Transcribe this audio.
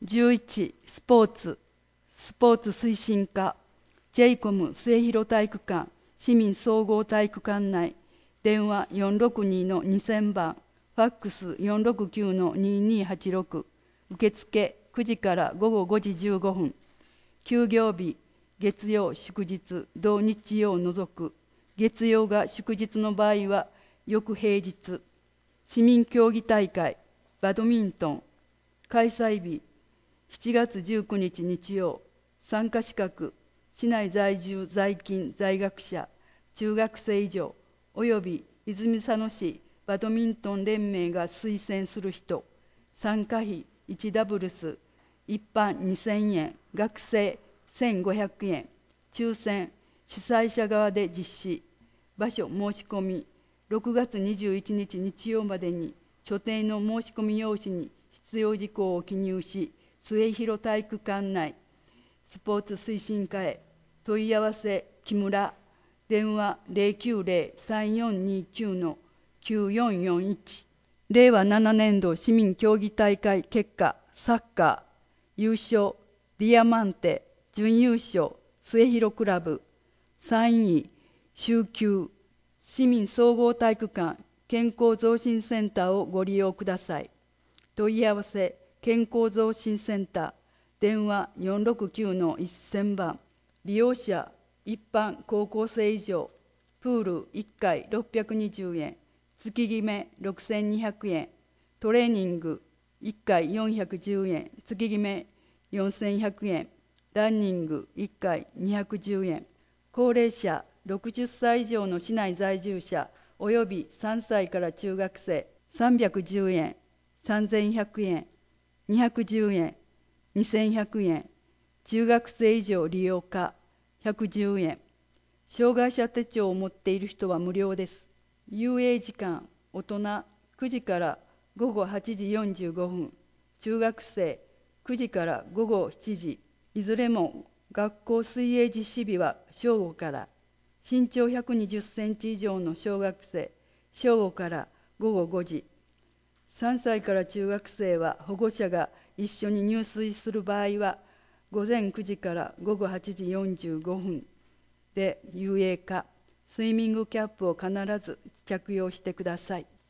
11、スポーツ推進課、ジェイコム末広体育館、市民総合体育館内、電話462-2000番、ファックス469-2286、受付9時から午後5時15分、休業日、月曜祝日、同日曜を除く、月曜が祝日の場合は、翌平日、市民競技大会、バドミントン、開催日、7月19日日曜、参加資格、市内在住在勤在学者、中学生以上、および泉佐野市バドミントン連盟が推薦する人、参加費1ダブルス、一般2000円、学生1500円、抽選、主催者側で実施、場所申し込み、6月21日日曜までに所定の申し込み用紙に必要事項を記入し、末広体育館内、スポーツ推進課へ問い合わせ、木村、電話090-3429-9441。令和7年度市民競技大会結果、サッカー、優勝、ディアマンテ、準優勝、末広クラブ、3位、週休、市民総合体育館、健康増進センターをご利用ください。問い合わせ、健康増進センター、電話469-1000番、利用者、一般高校生以上、プール1回620円、月決め6200円、トレーニング1回410円、月決め4100円、ランニング1回210円、高齢者60歳以上の市内在住者および3歳から中学生310円、3100円、210円、2100円、中学生以上利用可110円、障害者手帳を持っている人は無料です。遊泳時間、大人9時から午後8時45分、中学生9時から午後7時、いずれも学校水泳実施日は正午から、身長120センチ以上の小学生、正午から午後5時、3歳から中学生は保護者が一緒に入水する場合は、午前9時から午後8時45分で遊泳か、スイミングキャップを必ず着用してください。